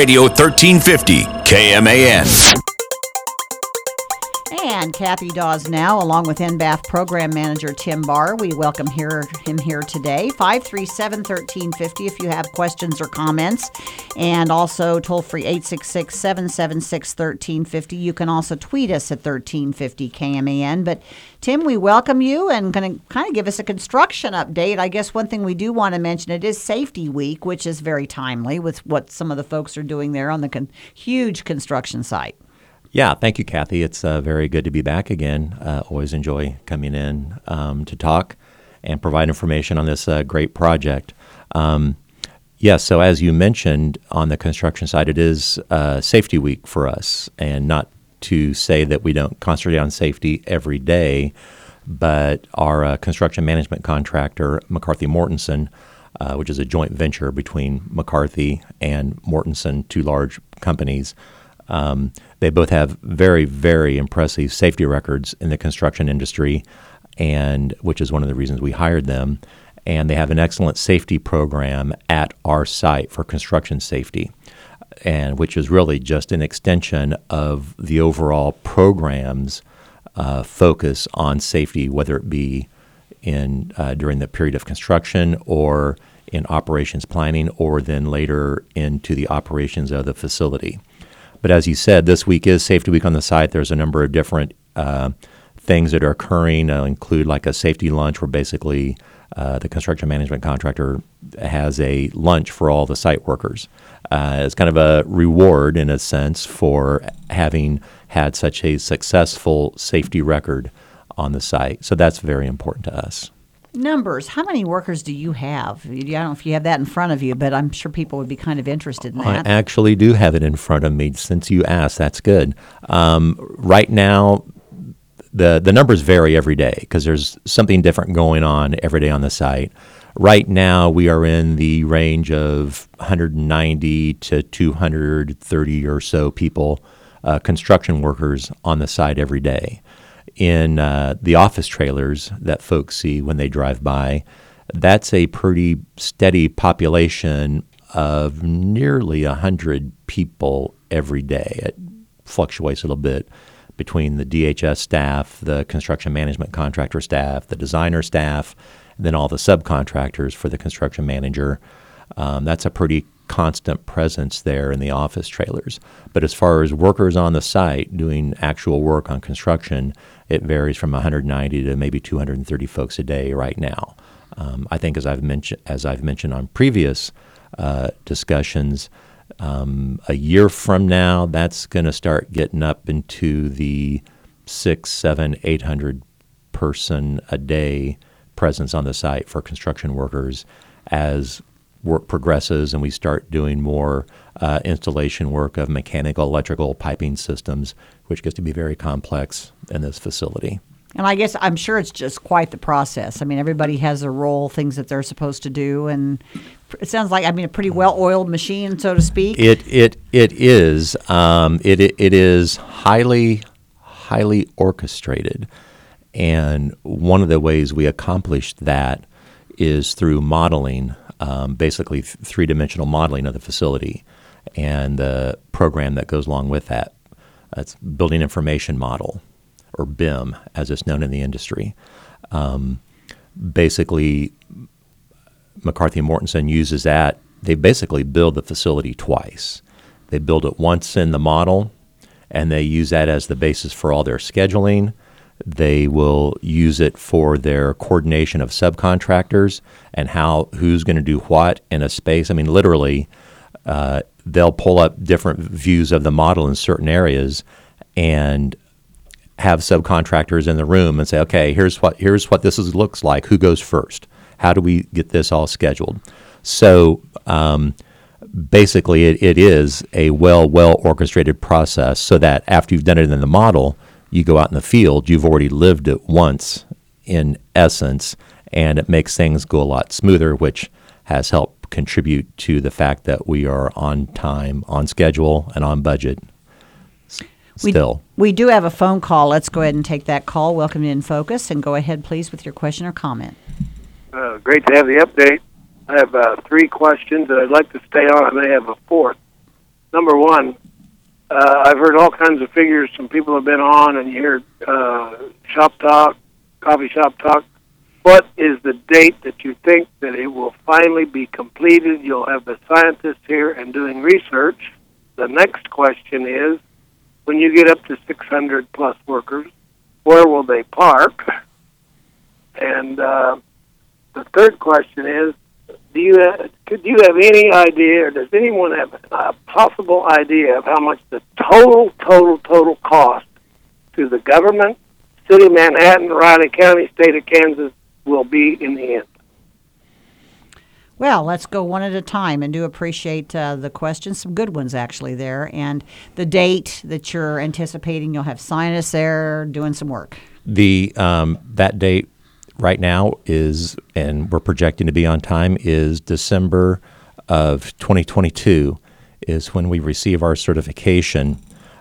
Radio 1350, KMAN. And Kathy Dawes now, along with NBAF Program Manager Tim Barr. We welcome him here today. 537-1350 if you have questions or comments. And also toll-free 866-776-1350. You can also tweet us at 1350 KMAN. But Tim, we welcome you and going to kind of give us a construction update. I guess one thing we do want to mention, it is Safety Week, which is very timely with what some of the folks are doing there on the huge construction site. Yeah, thank you, Kathy. It's very good to be back again. Always enjoy coming in to talk and provide information on this great project. Yes, so as you mentioned on the construction side, it is Safety Week for us, and not to say that we don't concentrate on safety every day, but our construction management contractor, McCarthy Mortensen, which is a joint venture between McCarthy and Mortensen, two large companies. They both have very, very impressive safety records in the construction industry, and which is one of the reasons we hired them. And they have an excellent safety program at our site for construction safety, and which is really just an extension of the overall program's focus on safety, whether it be in during the period of construction or in operations planning, or then later into the operations of the facility. But as you said, this week is Safety Week on the site. There's a number of different things that are occurring. Include like a safety lunch where basically the construction management contractor has a lunch for all the site workers. It's kind of a reward in a sense for having had such a successful safety record on the site. So that's very important to us. Numbers. How many workers do you have? I don't know if you have that in front of you, but I'm sure people would be kind of interested in that. I actually do have it in front of me. Since you asked, that's good. Right now, the numbers vary every day because there's something different going on every day on the site. Right now, we are in the range of 190 to 230 or so people, construction workers on the site every day. In the office trailers that folks see when they drive by, that's a pretty steady population of nearly 100 people every day. It fluctuates a little bit between the DHS staff, the construction management contractor staff, the designer staff, and then all the subcontractors for the construction manager. That's a pretty constant presence there in the office trailers. But as far as workers on the site doing actual work on construction, it varies from 190 to maybe 230 folks a day right now. I think as I've mentioned on previous discussions, a year from now, that's going to start getting up into the 600, 700, 800 person a day presence on the site for construction workers as work progresses and we start doing more installation work of mechanical, electrical, piping systems, which gets to be very complex in this facility. And I guess I'm sure it's just quite the process. I mean, everybody has a role, things that they're supposed to do, and it sounds like, a pretty well-oiled machine, so to speak. It is. It is highly orchestrated, and one of the ways we accomplished that is through modeling. Basically three-dimensional modeling of the facility and the program that goes along with that. It's Building Information Model, or BIM, as it's known in the industry. Basically, McCarthy Mortensen uses that. They basically build the facility twice. They build it once in the model, and they use that as the basis for all their scheduling. They will use it for their coordination of subcontractors and who's going to do what in a space. Literally, they'll pull up different views of the model in certain areas and have subcontractors in the room and say, okay, here's what this looks like. Who goes first? How do we get this all scheduled? So basically, it is a well orchestrated process so that after you've done it in the model, you go out in the field, you've already lived it once in essence, and it makes things go a lot smoother, which has helped contribute to the fact that we are on time, on schedule, and on budget still. We do have a phone call. Let's go ahead and take that call. Welcome to In Focus, and go ahead, please, with your question or comment. Great to have the update. I have 3 questions, and I'd like to stay on. I may have a fourth. Number one, I've heard all kinds of figures some people have been on, and you hear shop talk, coffee shop talk. What is the date that you think that it will finally be completed? You'll have the scientists here and doing research. The next question is, when you get up to 600 plus workers, where will they park? And the third question is, could you have any idea, or does anyone have a possible idea of how much the total cost to the government, City of Manhattan, Riley County, State of Kansas will be in the end? Well, let's go one at a time, and do appreciate the questions, some good ones actually there, and the date that you're anticipating. You'll have scientists there doing some work. That date right now is, and we're projecting to be on time, is December of 2022 is when we receive our certification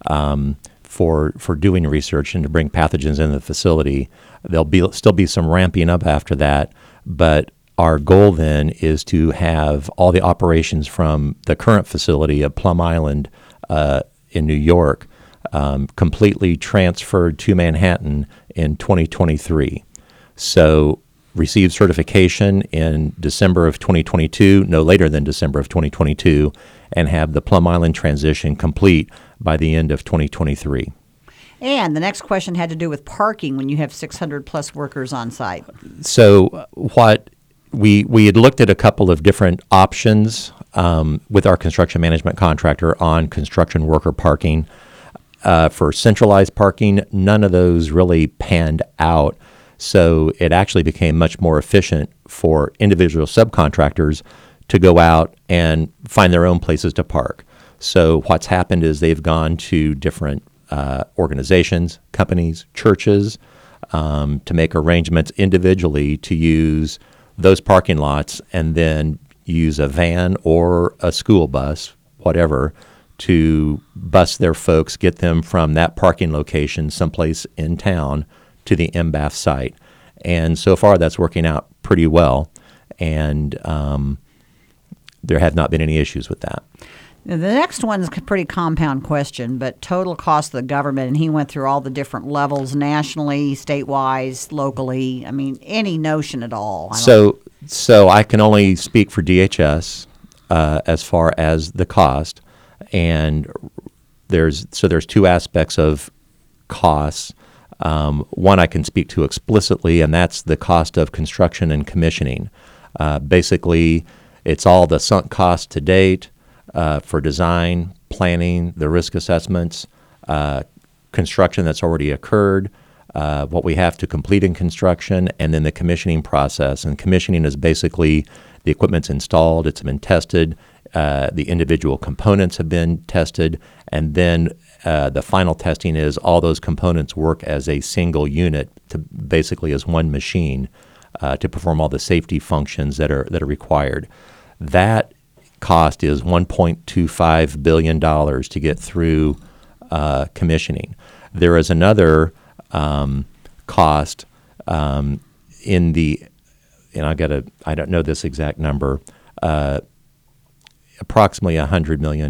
for doing research and to bring pathogens into the facility. There'll still be some ramping up after that, but our goal then is to have all the operations from the current facility at Plum Island in New York completely transferred to Manhattan in 2023. So receive certification in December of 2022, no later than December of 2022, and have the Plum Island transition complete by the end of 2023. And the next question had to do with parking when you have 600 plus workers on site. So what we had looked at a couple of different options with our construction management contractor on construction worker parking. For centralized parking, none of those really panned out. So it actually became much more efficient for individual subcontractors to go out and find their own places to park. So what's happened is they've gone to different organizations, companies, churches, to make arrangements individually to use those parking lots, and then use a van or a school bus, whatever, to bus their folks, get them from that parking location someplace in town to the MBAF site. And so far that's working out pretty well, and there have not been any issues with that. Now, the next one's a pretty compound question, but total cost of the government, and he went through all the different levels nationally, statewide, locally. I mean, any notion at all? So I can only speak for DHS as far as the cost, and there's two aspects of costs. One I can speak to explicitly, and that's the cost of construction and commissioning. Basically, it's all the sunk cost to date for design, planning, the risk assessments, construction that's already occurred, what we have to complete in construction, and then the commissioning process. And commissioning is basically the equipment's installed, it's been tested, the individual components have been tested, and then the final testing is all those components work as a single unit, to basically as one machine, to perform all the safety functions that are required. That cost is $1.25 billion to get through commissioning. There is another cost in the, and I don't know this exact number, approximately $100 million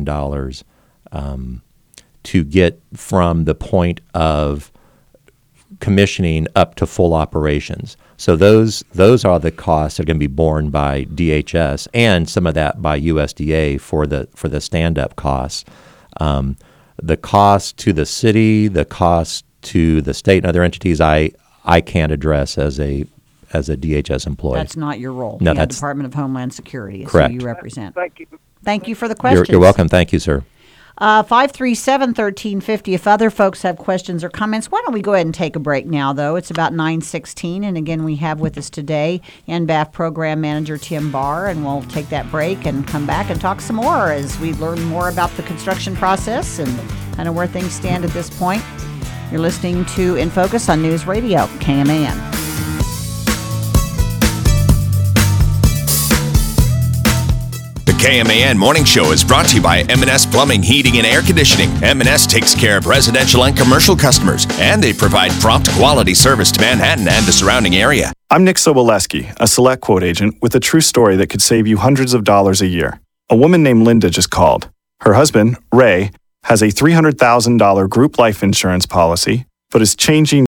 to get from the point of commissioning up to full operations. So those are the costs that are going to be borne by DHS, and some of that by USDA for the stand-up costs. The cost to the city, the cost to the state and other entities, I can't address as a DHS employee. That's not your role. No, that's Department of Homeland Security. Is correct. Who you represent. Thank you. Thank you for the questions. You're welcome. Thank you, sir. 537-1350. If other folks have questions or comments, why don't we go ahead and take a break now, though? It's about 9:16, and again, we have with us today NBAF Program Manager Tim Barr, and we'll take that break and come back and talk some more as we learn more about the construction process and kind of where things stand at this point. You're listening to In Focus on News Radio, KMAN. The KMAN Morning Show is brought to you by M&S Plumbing, Heating, and Air Conditioning. M&S takes care of residential and commercial customers, and they provide prompt quality service to Manhattan and the surrounding area. I'm Nick Soboleski, a Select Quote agent with a true story that could save you hundreds of dollars a year. A woman named Linda just called. Her husband, Ray, has a $300,000 group life insurance policy, but is changing